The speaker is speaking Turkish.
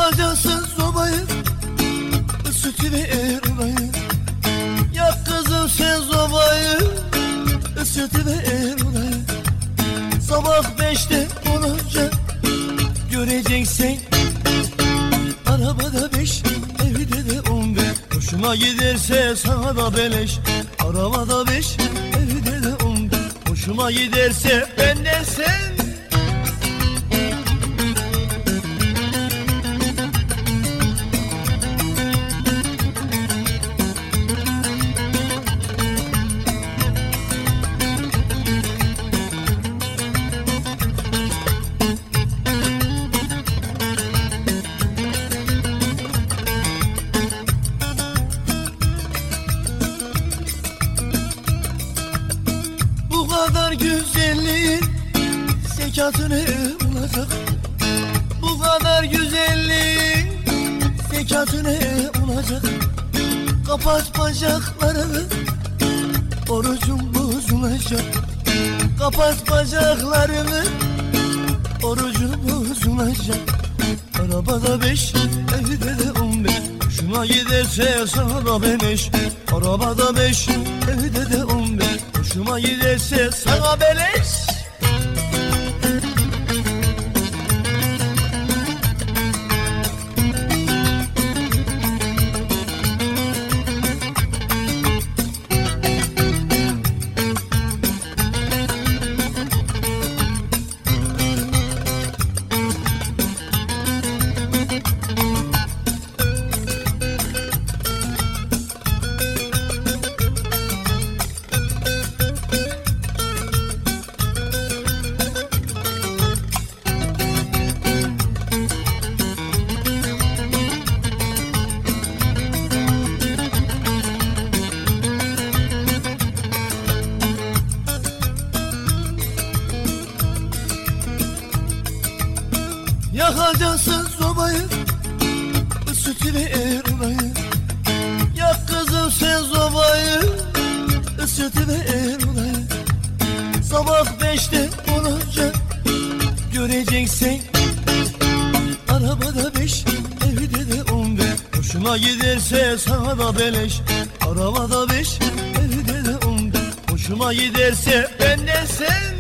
Yakacaksın sobayı, ısıtıver olayı. Yak kızım sen sobayı, ısıtıver olayı. Sabah 5'te olacak, göreceksin. Arabada 5, evde de 15. Hoşuma giderse sana da beleş. Arabada 5, evde de 15. Hoşuma giderse benden sen. Bu kadar güzelliğin zekatı ne olacak? Bu kadar güzelliğin zekatı ne olacak? Kapat bacaklarını, orucun bozulacak. Kapat bacaklarını, orucun bozulacak. Arabada 5, evde de 15. Hoşuma giderse sana da beleş. Arabada 5, evde de 15. Hoşuma giderse sana beleş. Yakacaksın sobayı, ısıtıver olayı. Yak kızım sen sobayı, ısıtıver olayı. Sabah 5'te olacak, göreceksin. Arabada 5, evde de 15. Hoşuma giderse sana da beleş. Arabada 5, evde de 15. Hoşuma giderse benden sen.